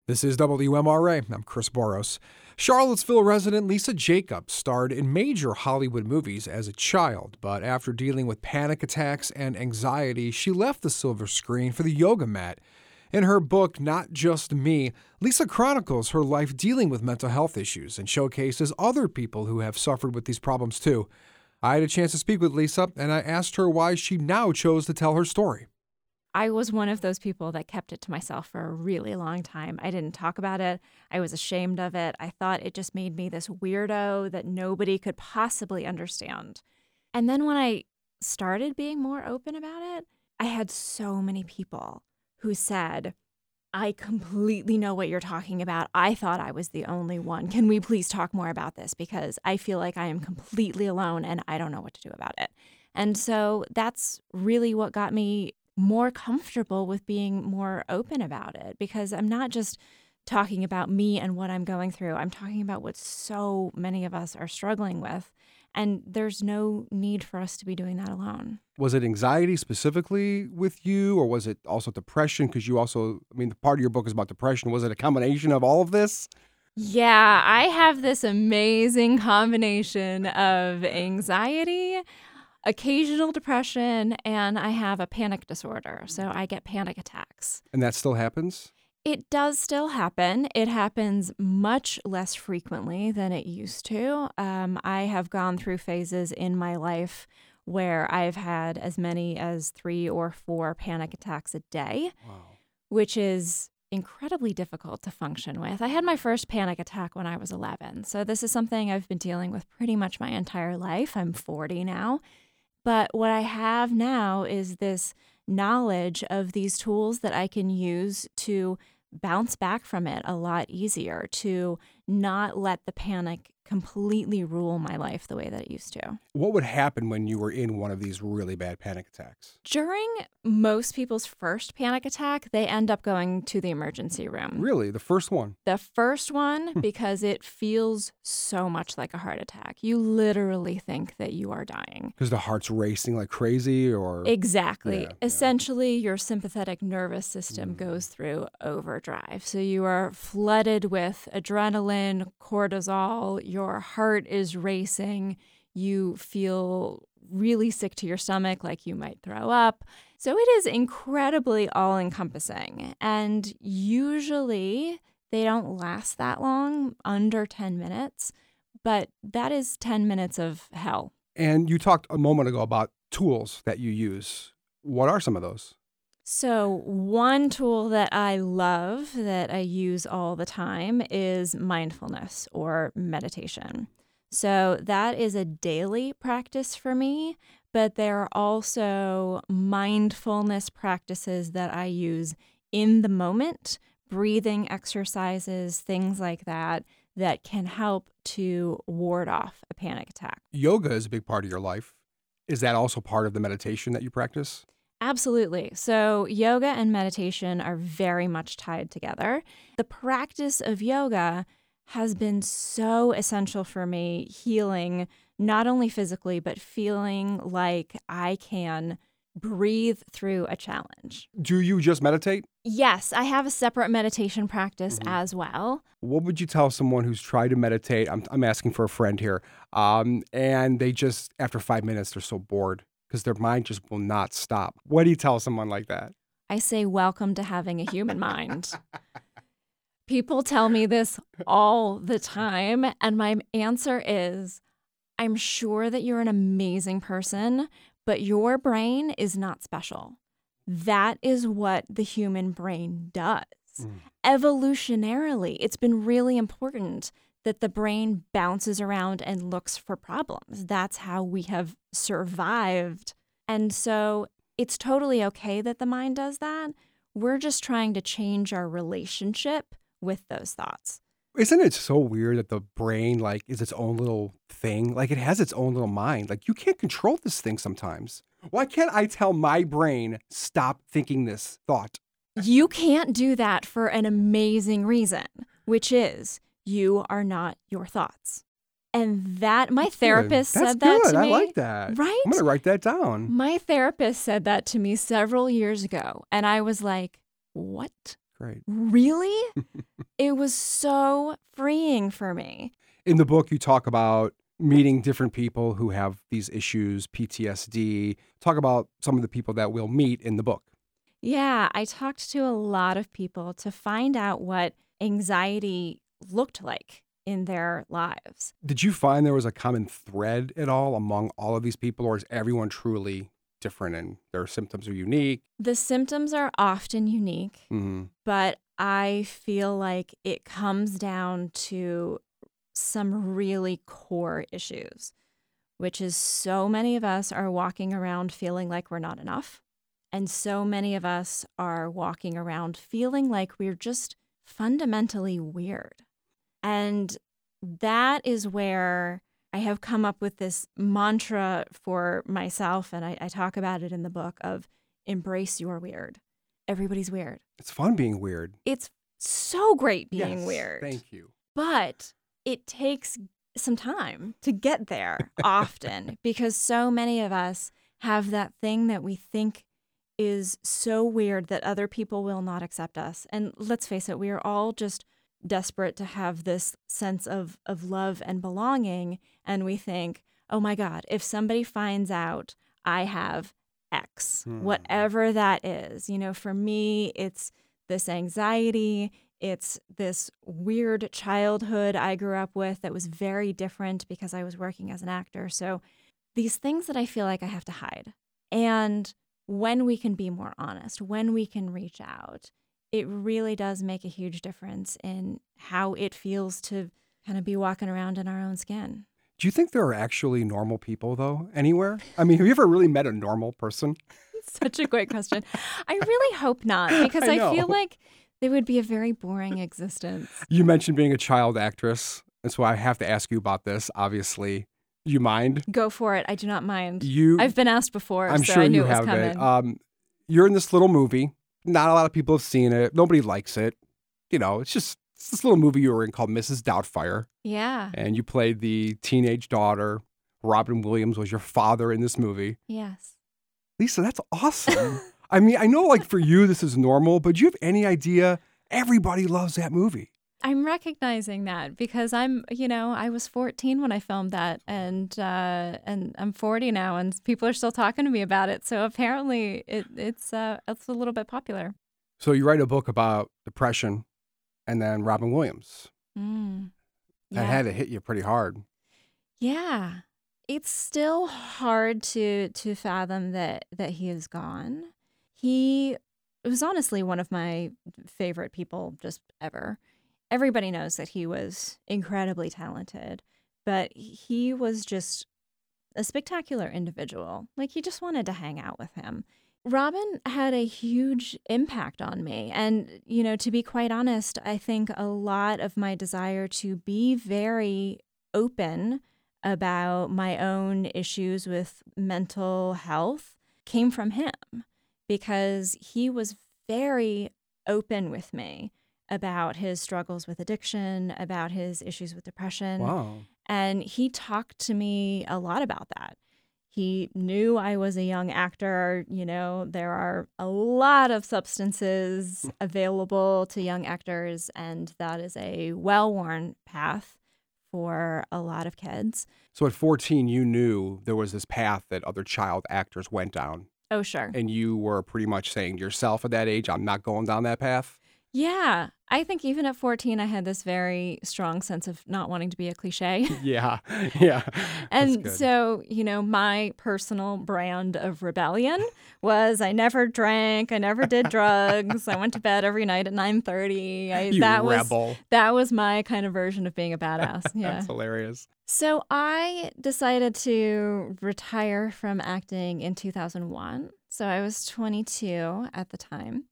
This is WMRA. I'm Chris Boros. Charlottesville resident Lisa Jacobs starred in major Hollywood movies as a child, but after dealing with panic attacks and anxiety, she left the silver screen for the yoga mat. In her book, Not Just Me, Lisa chronicles her life dealing with mental health issues and showcases other people who have suffered with these problems too. I had a chance to speak with Lisa, and I asked her why she now chose to tell her story. I was one of those people that kept it to myself for a really long time. I didn't talk about it. I was ashamed of it. I thought it just made me this weirdo that nobody could possibly understand. And then when I started being more open about it, I had so many people who said, I completely know what you're talking about. I thought I was the only one. Can we please talk more about this? Because I feel like I am completely alone and I don't know what to do about it. And so that's really what got me more comfortable with being more open about it, because I'm not just talking about me and what I'm going through. I'm talking about what so many of us are struggling with. And there's no need for us to be doing that alone. Was it anxiety specifically with you, or was it also depression? Because you also, the part of your book is about depression. Was it a combination of all of this? Yeah, I have this amazing combination of anxiety, occasional depression, and I have a panic disorder. So I get panic attacks. And that still happens? It does still happen. It happens much less frequently than it used to. I have gone through phases in my life where I've had as many as 3 or 4 panic attacks a day, which is incredibly difficult to function with. I had my first panic attack when I was 11. So this is something I've been dealing with pretty much my entire life. I'm 40 now. But what I have now is this knowledge of these tools that I can use to bounce back from it a lot easier, to not let the panic completely rule my life the way that it used to. What would happen when you were in one of these really bad panic attacks? During most people's first panic attack, they end up going to the emergency room. Really? The first one? The first one, because it feels so much like a heart attack. You literally think that you are dying. Because the heart's racing like crazy, or? Exactly. Essentially, your sympathetic nervous system goes through overdrive. So you are flooded with adrenaline, cortisol, your heart is racing, you feel really sick to your stomach, like you might throw up. So it is incredibly all-encompassing. And usually they don't last that long, under 10 minutes, but that is 10 minutes of hell. And you talked a moment ago about tools that you use. What are some of those? So one tool that I love, that I use all the time, is mindfulness or meditation. So that is a daily practice for me, but there are also mindfulness practices that I use in the moment, breathing exercises, things like that, that can help to ward off a panic attack. Yoga is a big part of your life. Is that also part of the meditation that you practice? Absolutely. So yoga and meditation are very much tied together. The practice of yoga has been so essential for me, healing not only physically, but feeling like I can breathe through a challenge. Do you just meditate? Yes, I have a separate meditation practice as well. What would you tell someone who's tried to meditate? I'm asking for a friend here. And they just, after 5 minutes, they're so bored because their mind just will not stop. What do you tell someone like that? I say, welcome to having a human mind. People tell me this all the time, and my answer is, I'm sure that you're an amazing person, but your brain is not special. That is what the human brain does. Evolutionarily, it's been really important that the brain bounces around and looks for problems. That's how we have survived. And so it's totally okay that the mind does that. We're just trying to change our relationship with those thoughts. Isn't it so weird that the brain is its own little thing? It has its own little mind. You can't control this thing sometimes. Why can't I tell my brain, stop thinking this thought? You can't do that for an amazing reason, which is you are not your thoughts. And that, my therapist said that to me. I like that. Right? I'm going to write that down. My therapist said that to me several years ago. And I was like, what? Great. Really? It was so freeing for me. In the book, you talk about meeting different people who have these issues, PTSD. Talk about some of the people that we'll meet in the book. Yeah, I talked to a lot of people to find out what anxiety looked like in their lives. Did you find there was a common thread at all among all of these people, or is everyone truly different and their symptoms are unique? The symptoms are often unique, Mm-hmm. but I feel like it comes down to some really core issues, which is so many of us are walking around feeling like we're not enough. And so many of us are walking around feeling like we're just fundamentally weird. And that is where I have come up with this mantra for myself, and I talk about it in the book, of embrace your weird. Everybody's weird. It's fun being weird. It's so great being Yes, weird. Thank you. But it takes some time to get there often because so many of us have that thing that we think is so weird that other people will not accept us. And let's face it, we are all just desperate to have this sense of love and belonging. And we think, oh my God, if somebody finds out I have X, whatever that is, for me, it's this anxiety. It's this weird childhood I grew up with that was very different because I was working as an actor. So these things that I feel like I have to hide. And when we can be more honest, when we can reach out, it really does make a huge difference in how it feels to kind of be walking around in our own skin. Do you think there are actually normal people, though, anywhere? I mean, have you ever really met a normal person? Such a great question. I really hope not, because I feel like it would be a very boring existence. You mentioned being a child actress, and so I have to ask you about this, obviously. Do you mind? Go for it. I do not mind. I've been asked before, I'm so sure I knew you it was have coming. it. You're in this little movie. Not a lot of people have seen it. Nobody likes it. It's this little movie you were in called Mrs. Doubtfire. Yeah. And you played the teenage daughter. Robin Williams was your father in this movie. Yes. Lisa, that's awesome. I mean, I know like for you this is normal, but do you have any idea? Everybody loves that movie. I'm recognizing that because I was 14 when I filmed that, and I'm 40 now, and people are still talking to me about it. So apparently, it's a little bit popular. So you write a book about depression, and then Robin Williams. That had to hit you pretty hard. Yeah, it's still hard to fathom that he is gone. He was honestly one of my favorite people just ever. Everybody knows that he was incredibly talented, but he was just a spectacular individual. Like, you just wanted to hang out with him. Robin had a huge impact on me. And, to be quite honest, I think a lot of my desire to be very open about my own issues with mental health came from him, because he was very open with me about his struggles with addiction, about his issues with depression. Wow. And he talked to me a lot about that. He knew I was a young actor. There are a lot of substances available to young actors, and that is a well-worn path for a lot of kids. So at 14, you knew there was this path that other child actors went down. Oh, sure. And you were pretty much saying to yourself at that age, I'm not going down that path? Yeah. I think even at 14, I had this very strong sense of not wanting to be a cliche. Yeah. And so, my personal brand of rebellion was I never drank, I never did drugs, I went to bed every night at 9:30. Rebel. That was my kind of version of being a badass. Yeah. That's hilarious. So I decided to retire from acting in 2001. So I was 22 at the time.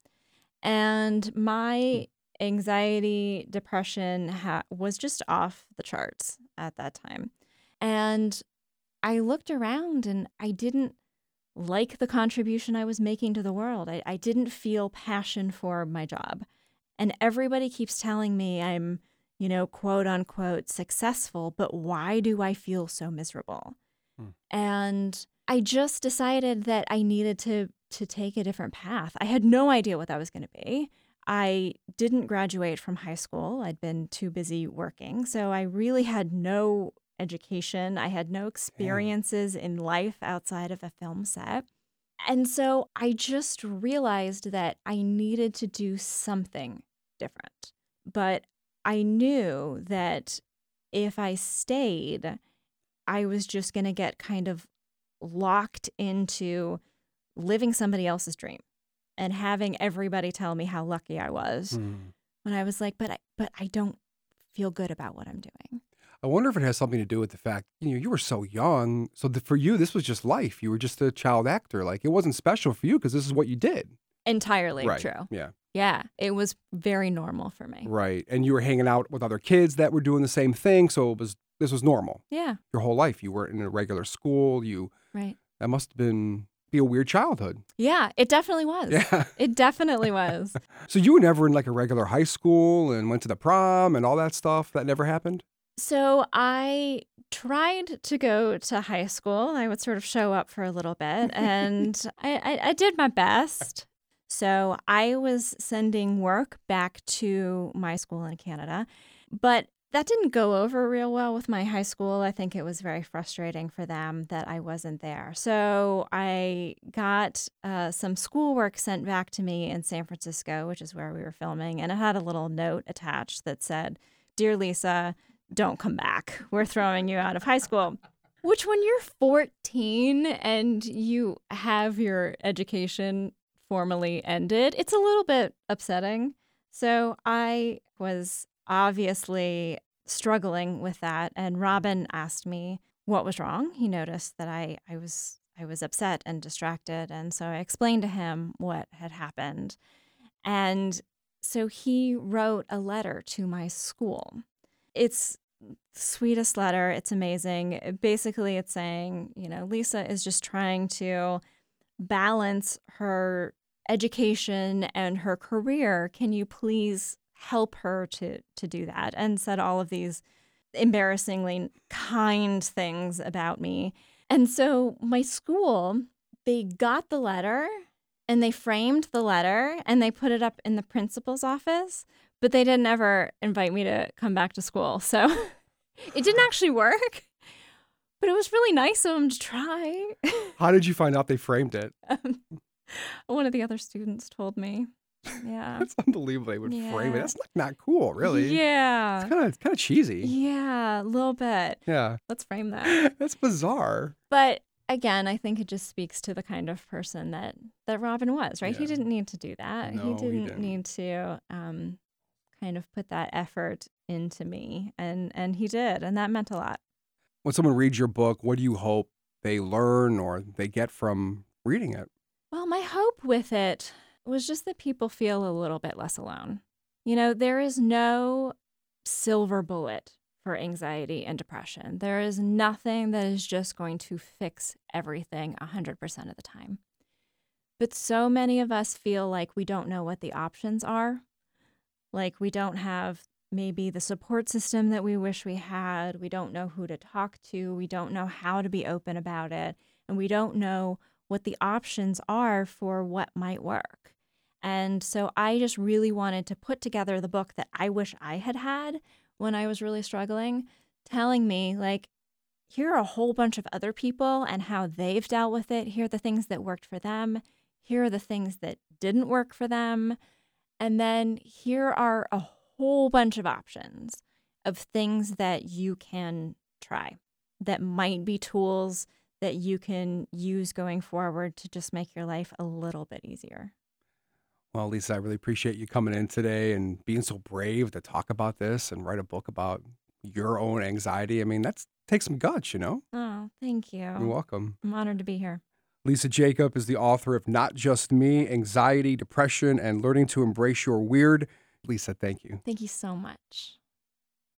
And my anxiety, depression was just off the charts at that time. And I looked around and I didn't like the contribution I was making to the world. I didn't feel passion for my job. And everybody keeps telling me I'm, quote unquote successful, but why do I feel so miserable? And I just decided that I needed to take a different path. I had no idea what that was going to be. I didn't graduate from high school. I'd been too busy working. So I really had no education. I had no experiences in life outside of a film set. And so I just realized that I needed to do something different. But I knew that if I stayed, I was just going to get kind of locked into living somebody else's dream and having everybody tell me how lucky I was. When I was like, but I don't feel good about what I'm doing. I wonder if it has something to do with the fact, you were so young. So for you, this was just life. You were just a child actor. Like, it wasn't special for you because this is what you did. Entirely Right. true. Yeah. Yeah, it was very normal for me. Right. And you were hanging out with other kids that were doing the same thing. So this was normal. Yeah, Your whole life. You weren't in a regular school. right. That must have be a weird childhood. Yeah, it definitely was. Yeah. It definitely was. So you were never in like a regular high school and went to the prom and all that stuff? That never happened? So I tried to go to high school. I would sort of show up for a little bit, and I did my best. So I was sending work back to my school in Canada, but that didn't go over real well with my high school. I think it was very frustrating for them that I wasn't there. So I got some schoolwork sent back to me in San Francisco, which is where we were filming, and it had a little note attached that said, "Dear Lisa, don't come back. We're throwing you out of high school." Which, when you're 14 and you have your education formally ended, it's a little bit upsetting. So I was obviously struggling with that, and Robin asked me what was wrong. He noticed that I was upset and distracted, and so I explained to him what had happened. And so he wrote a letter to my school. It's the sweetest letter. It's amazing. Basically, it's saying, Lisa is just trying to balance her education and her career. Can you please help her to do that? And said all of these embarrassingly kind things about me. And so my school, they got the letter and they framed the letter and they put it up in the principal's office, but they didn't ever invite me to come back to school. So it didn't actually work, but it was really nice of them to try. How did you find out they framed it? One of the other students told me. Yeah. That's unbelievable. They would frame it. That's not cool, really. Yeah. It's kind of cheesy. Yeah, a little bit. Yeah. Let's frame that. That's bizarre. But again, I think it just speaks to the kind of person that Robin was, right? Yeah. He didn't need to do that. No, he he didn't didn't. need to kind of put that effort into me. And he did. And that meant a lot. When someone reads your book, what do you hope they learn or they get from reading it? Well, my hope with it was just that people feel a little bit less alone. There is no silver bullet for anxiety and depression. There is nothing that is just going to fix everything 100% of the time. But so many of us feel like we don't know what the options are. Like we don't have maybe the support system that we wish we had. We don't know who to talk to. We don't know how to be open about it. And we don't know what the options are for what might work. And so I just really wanted to put together the book that I wish I had had when I was really struggling, telling me, like, here are a whole bunch of other people and how they've dealt with it. Here are the things that worked for them. Here are the things that didn't work for them. And then here are a whole bunch of options of things that you can try that might be tools that you can use going forward to just make your life a little bit easier. Well, Lisa, I really appreciate you coming in today and being so brave to talk about this and write a book about your own anxiety. I mean, that takes some guts, Oh, thank you. You're welcome. I'm honored to be here. Lisa Jacob is the author of Not Just Me, Anxiety, Depression, and Learning to Embrace Your Weird. Lisa, thank you. Thank you so much.